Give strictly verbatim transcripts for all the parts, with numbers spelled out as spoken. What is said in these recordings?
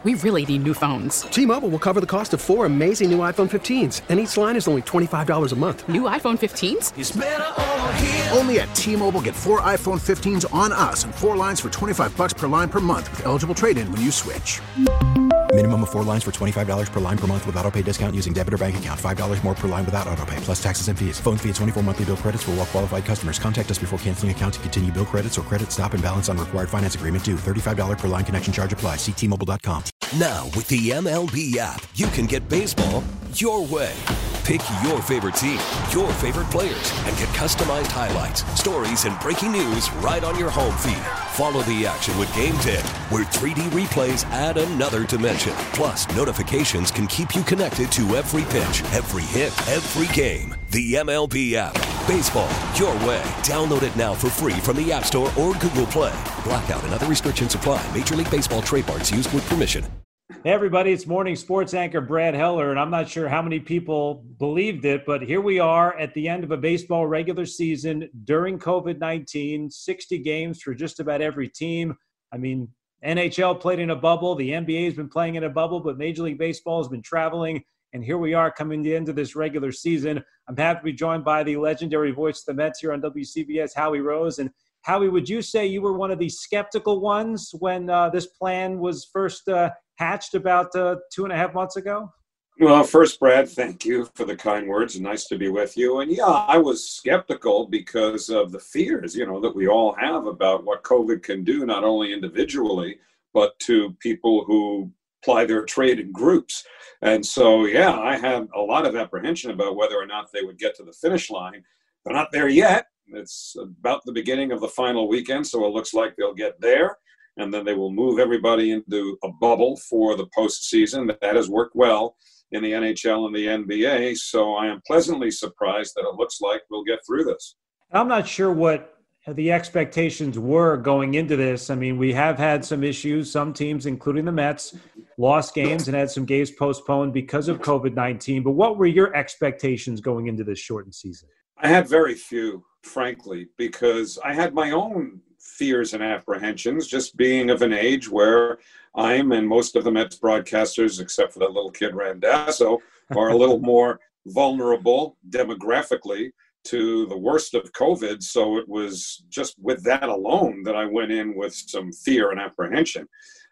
We really need new phones. T-Mobile will cover the cost of four amazing new iPhone fifteens, and each line is only twenty-five dollars a month. New iPhone fifteens? It's better over here. Only at T-Mobile, get four iPhone fifteens on us and four lines for twenty-five dollars per line per month with eligible trade-in when you switch. Minimum of four lines for twenty-five dollars per line per month with autopay discount using debit or bank account. five dollars more per line without autopay, plus taxes and fees. Phone fee at twenty-four monthly bill credits for well-qualified customers. Contact us before canceling account to continue bill credits or credit stop and balance on required finance agreement due. thirty-five dollars per line connection charge applies. See T Mobile dot com. Now, with the M L B app, you can get baseball your way. Pick your favorite team, your favorite players, and get customized highlights, stories, and breaking news right on your home feed. Follow the action with Game Day, where three D replays add another dimension. Plus, notifications can keep you connected to every pitch, every hit, every game. The M L B app. Baseball your way. Download it now for free from the App Store or Google Play. Blackout and other restrictions apply. Major League Baseball trademarks used with permission. Hey everybody, it's morning sports anchor Brad Heller, and I'm not sure how many people believed it, but here we are at the end of a baseball regular season during covid nineteen, sixty games for just about every team. I mean, N H L played in a bubble, the N B A has been playing in a bubble, but Major League Baseball has been traveling, and here we are coming to the end of this regular season. I'm happy to be joined by the legendary voice of the Mets here on W C B S, Howie Rose. And Howie, would you say you were one of the skeptical ones when uh, this plan was first uh, hatched about uh, two and a half months ago? Well, first, Brad, thank you for the kind words. Nice to be with you. And yeah, I was skeptical because of the fears, you know, that we all have about what COVID can do, not only individually, but to people who ply their trade in groups. And so, yeah, I had a lot of apprehension about whether or not they would get to the finish line. They're not there yet. It's about the beginning of the final weekend, so it looks like they'll get there. And then they will move everybody into a bubble for the postseason. That has worked well in the N H L and the N B A. So I am pleasantly surprised that it looks like we'll get through this. I'm not sure what the expectations were going into this. I mean, we have had some issues. Some teams, including the Mets, lost games and had some games postponed because of covid nineteen. But what were your expectations going into this shortened season? I had very few, frankly, because I had my own fears and apprehensions, just being of an age where I'm and most of the Mets broadcasters, except for that little kid Randazzo, are a little more vulnerable demographically to the worst of COVID. So it was just with that alone that I went in with some fear and apprehension.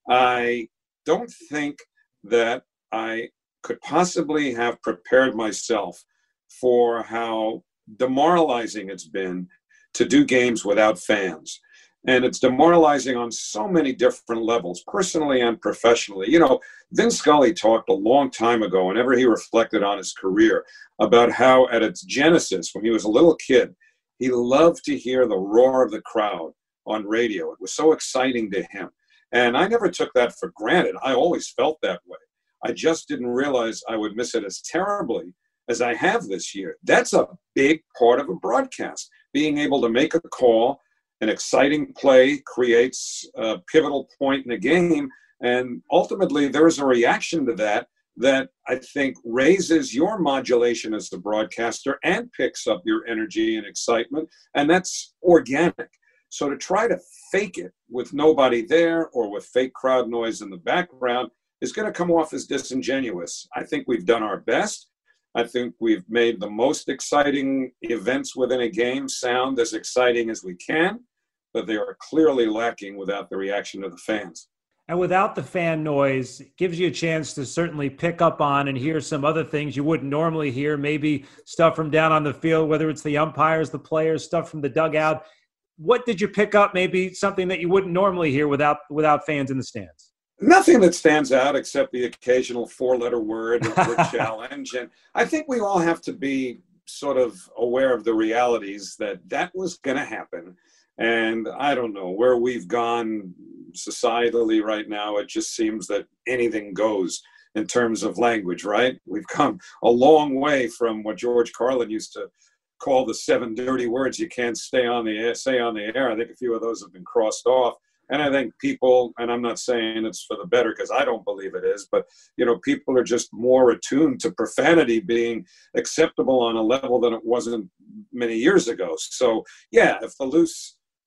I don't think that I could possibly have prepared myself for how demoralizing it's been to do games without fans. And it's demoralizing on so many different levels, personally and professionally. You know, Vin Scully talked a long time ago, whenever he reflected on his career, about how at its genesis, when he was a little kid, he loved to hear the roar of the crowd on radio. It was so exciting to him. And I never took that for granted. I always felt that way. I just didn't realize I would miss it as terribly as I have this year. That's a big part of a broadcast, being able to make a call. An exciting play creates a pivotal point in a game, and ultimately there's a reaction to that that I think raises your modulation as the broadcaster and picks up your energy and excitement, and that's organic. So to try to fake it with nobody there or with fake crowd noise in the background is going to come off as disingenuous. I think we've done our best. I think we've made the most exciting events within a game sound as exciting as we can, but they are clearly lacking without the reaction of the fans. And without the fan noise, it gives you a chance to certainly pick up on and hear some other things you wouldn't normally hear, maybe stuff from down on the field, whether it's the umpires, the players, stuff from the dugout. What did you pick up, maybe something that you wouldn't normally hear without without fans in the stands? Nothing that stands out except the occasional four-letter word or challenge. And I think we all have to be sort of aware of the realities that that was going to happen. And I don't know where we've gone societally right now. It just seems that anything goes in terms of language, right? We've come a long way from what George Carlin used to call the seven dirty words you can't stay on the air, say on the air. I think a few of those have been crossed off. And I think people, and I'm not saying it's for the better because I don't believe it is, but, you know, people are just more attuned to profanity being acceptable on a level than it wasn't many years ago. So, yeah, if the loose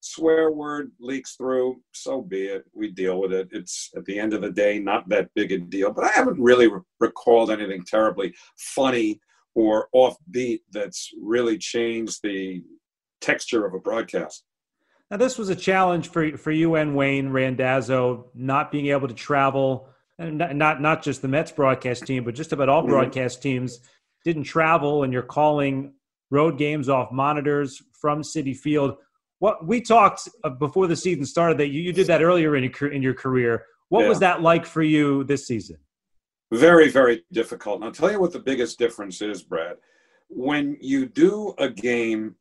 swear word leaks through, so be it. We deal with it. It's, at the end of the day, not that big a deal. But I haven't really re- recalled anything terribly funny or offbeat that's really changed the texture of a broadcast. Now, this was a challenge for for you and Wayne Randazzo, not being able to travel, and not not, not just the Mets broadcast team, but just about all broadcast mm-hmm. teams didn't travel, and you're calling road games off monitors from Citi Field. What we talked before the season started that you, you did that earlier in your, in your career. What yeah. was that like for you this season? Very, very difficult. And I'll tell you what the biggest difference is, Brad. When you do a game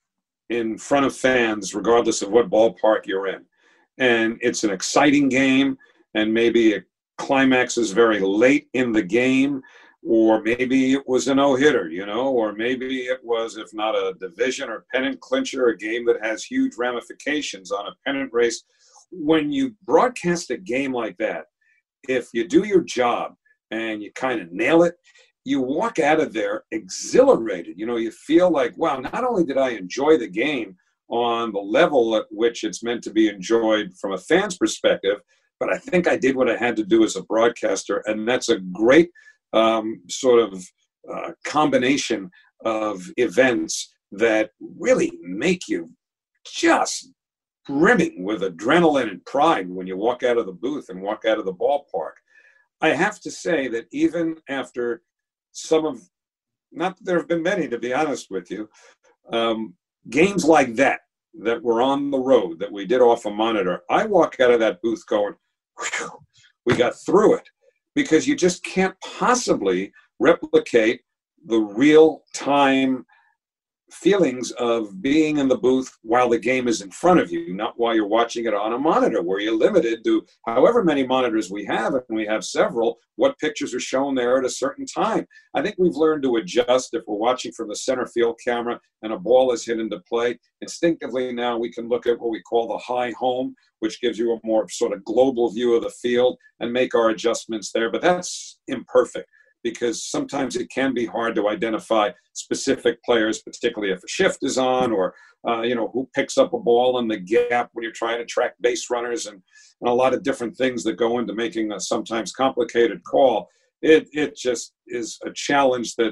in front of fans, regardless of what ballpark you're in, and it's an exciting game, and maybe it climaxes very late in the game, or maybe it was a no-hitter, you know, or maybe it was, if not a division or pennant clincher, a game that has huge ramifications on a pennant race. When you broadcast a game like that, if you do your job and you kind of nail it, you walk out of there exhilarated. You know, you feel like, wow, not only did I enjoy the game on the level at which it's meant to be enjoyed from a fan's perspective, but I think I did what I had to do as a broadcaster. And that's a great um, sort of uh, combination of events that really make you just brimming with adrenaline and pride when you walk out of the booth and walk out of the ballpark. I have to say that even after some of, not that there have been many, to be honest with you, um, games like that, that were on the road, that we did off a monitor, I walk out of that booth going, whew, we got through it. Because you just can't possibly replicate the real-time feelings of being in the booth while the game is in front of you, not while you're watching it on a monitor, where you're limited to however many monitors we have, and we have several, what pictures are shown there at a certain time. I think we've learned to adjust if we're watching from the center field camera and a ball is hit into play. Instinctively now we can look at what we call the high home, which gives you a more sort of global view of the field, and make our adjustments there. But that's imperfect, because sometimes it can be hard to identify specific players, particularly if a shift is on, or, uh, you know, who picks up a ball in the gap when you're trying to track base runners, and, and a lot of different things that go into making a sometimes complicated call. It it just is a challenge that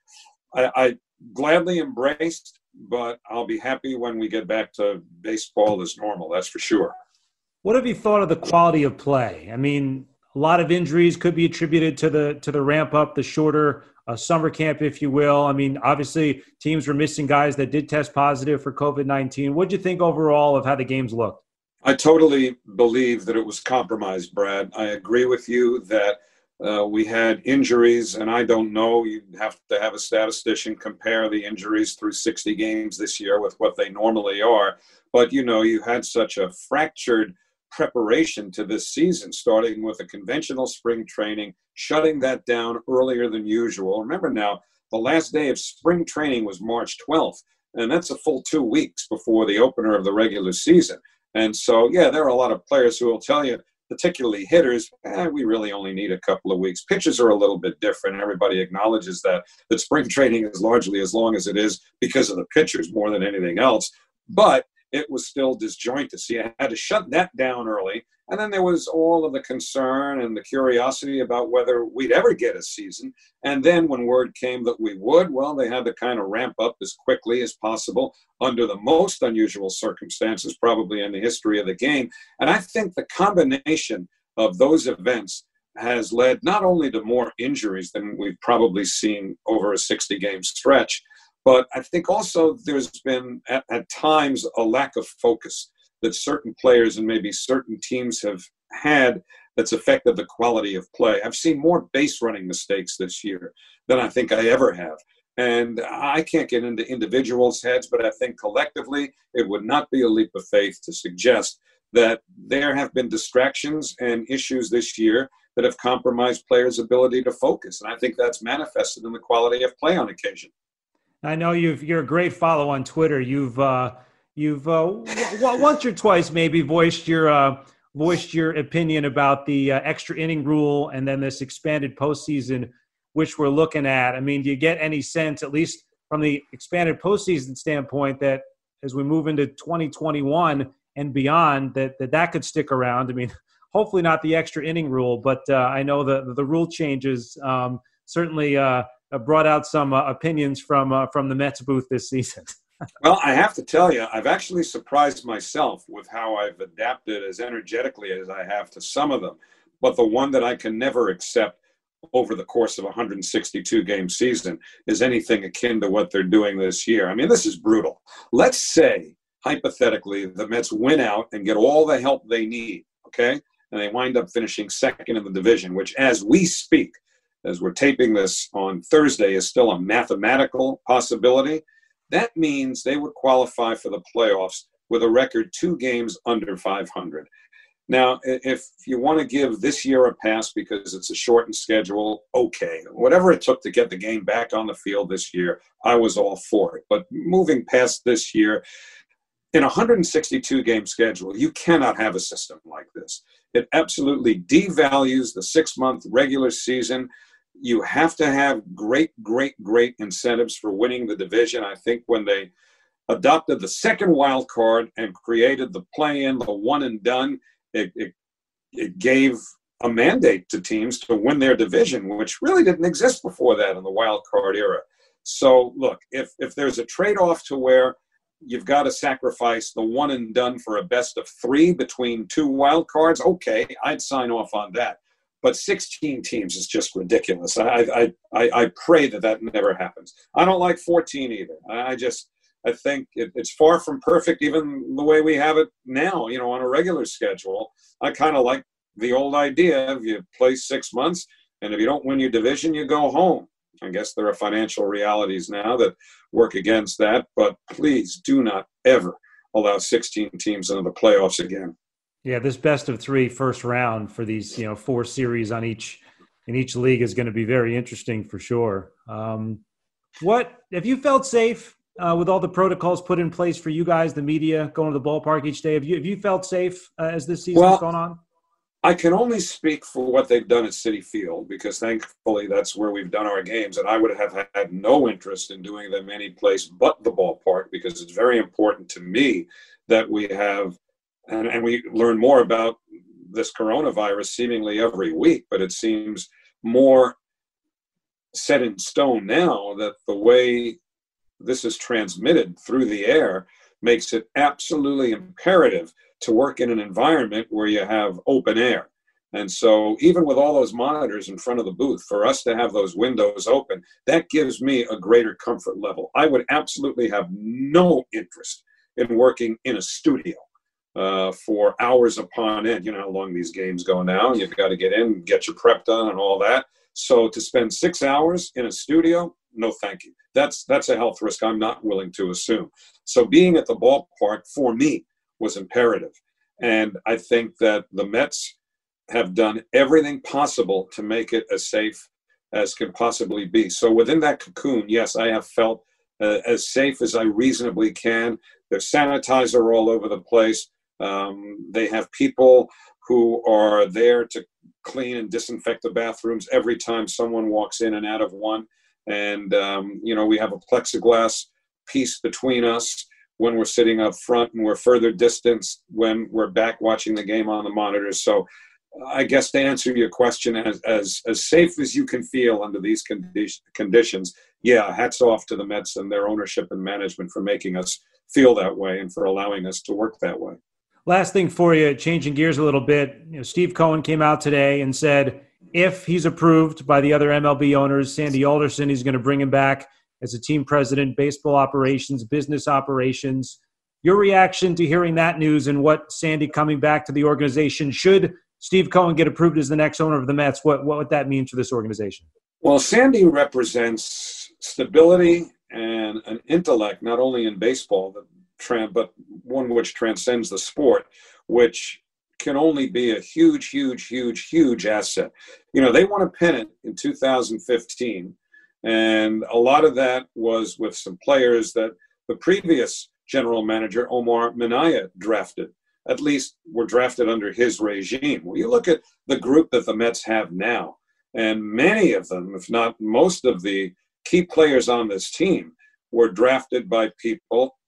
I, I gladly embraced, but I'll be happy when we get back to baseball as normal, that's for sure. What have you thought of the quality of play? I mean, a lot of injuries could be attributed to the to the ramp up, the shorter uh, summer camp, if you will. I mean, obviously, teams were missing guys that did test positive for COVID nineteen. What do you think overall of how the games looked? I totally believe that it was compromised, Brad. I agree with you that uh, we had injuries, and I don't know. You'd have to have a statistician compare the injuries through sixty games this year with what they normally are. But, you know, you had such a fractured preparation to this season, starting with a conventional spring training, shutting that down earlier than usual. Remember now, the last day of spring training was March twelfth, and that's a full two weeks before the opener of the regular season. And so, yeah, there are a lot of players who will tell you, particularly hitters, eh, we really only need a couple of weeks. Pitchers are a little bit different. Everybody acknowledges that, that spring training is largely as long as it is because of the pitchers more than anything else. But it was still disjointed. So you had to shut that down early. And then there was all of the concern and the curiosity about whether we'd ever get a season. And then when word came that we would, well, they had to kind of ramp up as quickly as possible under the most unusual circumstances probably in the history of the game. And I think the combination of those events has led not only to more injuries than we've probably seen over a sixty-game stretch, but I think also there's been, at, at times, a lack of focus that certain players and maybe certain teams have had that's affected the quality of play. I've seen more base running mistakes this year than I think I ever have. And I can't get into individuals' heads, but I think collectively it would not be a leap of faith to suggest that there have been distractions and issues this year that have compromised players' ability to focus. And I think that's manifested in the quality of play on occasion. I know you've, you're a great follow on Twitter. You've uh, you've uh, w- once or twice maybe voiced your uh, voiced your opinion about the uh, extra inning rule and then this expanded postseason, which we're looking at. I mean, do you get any sense, at least from the expanded postseason standpoint, that as we move into twenty twenty-one and beyond that that, that could stick around. I mean, hopefully not the extra inning rule, but uh, I know the, the rule changes um, certainly uh, brought out some uh, opinions from uh, from the Mets booth this season. Well, I have to tell you, I've actually surprised myself with how I've adapted as energetically as I have to some of them. But the one that I can never accept over the course of a one hundred sixty-two game season is anything akin to what they're doing this year. I mean, this is brutal. Let's say, hypothetically, the Mets win out and get all the help they need, okay? And they wind up finishing second in the division, which as we speak, as we're taping this on Thursday, is still a mathematical possibility. That means they would qualify for the playoffs with a record two games under five hundred. Now, if you want to give this year a pass because it's a shortened schedule, okay. Whatever it took to get the game back on the field this year, I was all for it. But moving past this year, in a one hundred sixty-two game schedule, you cannot have a system like this. It absolutely devalues the six-month regular season. You have to have great, great, great incentives for winning the division. I think when they adopted the second wild card and created the play-in, the one and done, it, it, it gave a mandate to teams to win their division, which really didn't exist before that in the wild card era. So, look, if if there's a trade-off to where you've got to sacrifice the one and done for a best of three between two wild cards, okay, I'd sign off on that. But sixteen teams is just ridiculous. I, I I I pray that that never happens. I don't like fourteen either. I just I think it, it's far from perfect, even the way we have it now. You know, on a regular schedule, I kind of like the old idea of you play six months, and if you don't win your division, you go home. I guess there are financial realities now that work against that, but please do not ever allow sixteen teams into the playoffs again. Yeah, this best of three first round for these, you know, four series on each in each league is going to be very interesting for sure. Um, what have you felt safe uh, with all the protocols put in place for you guys, the media, going to the ballpark each day? Have you have you felt safe uh, as this season's well, gone on? I can only speak for what they've done at Citi Field because thankfully that's where we've done our games, and I would have had no interest in doing them any place but the ballpark because it's very important to me that we have. And, and we learn more about this coronavirus seemingly every week, but it seems more set in stone now that the way this is transmitted through the air makes it absolutely imperative to work in an environment where you have open air. And so even with all those monitors in front of the booth, for us to have those windows open, that gives me a greater comfort level. I would absolutely have no interest in working in a studio Uh, for hours upon end. You know how long these games go now. You've got to get in, get your prep done and all that. So to spend six hours in a studio, no thank you. That's that's a health risk I'm not willing to assume. So being at the ballpark for me was imperative. And I think that the Mets have done everything possible to make it as safe as can possibly be. So within that cocoon, yes, I have felt uh, as safe as I reasonably can. There's sanitizer all over the place. Um, they have people who are there to clean and disinfect the bathrooms every time someone walks in and out of one. And, um, you know, we have a plexiglass piece between us when we're sitting up front, and we're further distanced when we're back watching the game on the monitors. So I guess to answer your question, as as, as safe as you can feel under these condi- conditions, yeah, hats off to the Mets and their ownership and management for making us feel that way and for allowing us to work that way. Last thing for you, changing gears a little bit, you know, Steve Cohen came out today and said if he's approved by the other M L B owners, Sandy Alderson, he's going to bring him back as a team president, baseball operations, business operations. Your reaction to hearing that news and what Sandy coming back to the organization, should Steve Cohen get approved as the next owner of the Mets, what, what would that mean to this organization? Well, Sandy represents stability and an intellect, not only in baseball, but but one which transcends the sport, which can only be a huge, huge, huge, huge asset. You know, they won a pennant in two thousand fifteen, and a lot of that was with some players that the previous general manager, Omar Minaya, drafted. At least were drafted under his regime. Well, you look at the group that the Mets have now, and many of them, if not most of the key players on this team, were drafted by people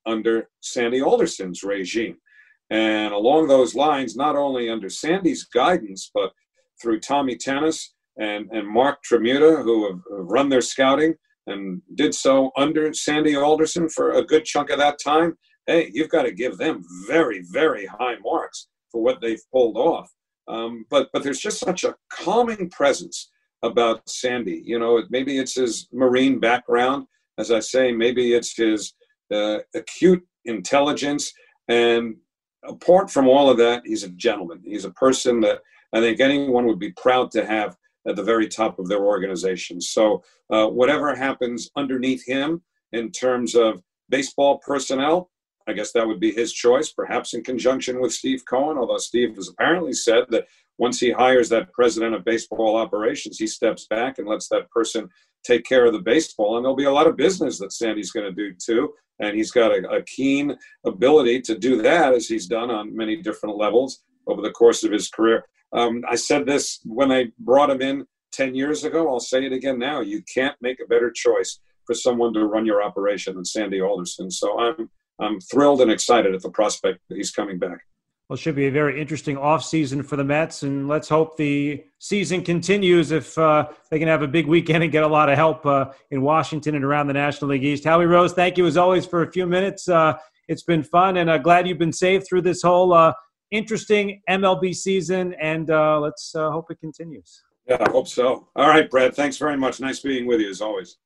under Sandy Alderson's regime. And along those lines, not only under Sandy's guidance, but through Tommy Tanis and, and Mark Tremuta, who have run their scouting and did so under Sandy Alderson for a good chunk of that time, hey, you've got to give them very, very high marks for what they've pulled off. Um, but but there's just such a calming presence about Sandy. You know, maybe it's his Marine background, as I say, maybe it's his uh, acute intelligence. And apart from all of that, he's a gentleman. He's a person that I think anyone would be proud to have at the very top of their organization. So uh, whatever happens underneath him in terms of baseball personnel, I guess that would be his choice, perhaps in conjunction with Steve Cohen, although Steve has apparently said that once he hires that president of baseball operations, he steps back and lets that person take care of the baseball. And there'll be a lot of business that Sandy's going to do too. And he's got a, a keen ability to do that, as he's done on many different levels over the course of his career. Um, I said this when I brought him in ten years ago. I'll say it again now. You can't make a better choice for someone to run your operation than Sandy Alderson. So I'm I'm thrilled and excited at the prospect that he's coming back. Well, it should be a very interesting offseason for the Mets, and let's hope the season continues if uh, they can have a big weekend and get a lot of help uh, in Washington and around the National League East. Howie Rose, thank you as always for a few minutes. Uh, it's been fun, and uh, glad you've been safe through this whole uh, interesting M L B season, and uh, let's uh, hope it continues. Yeah, I hope so. All right, Brad, thanks very much. Nice being with you as always.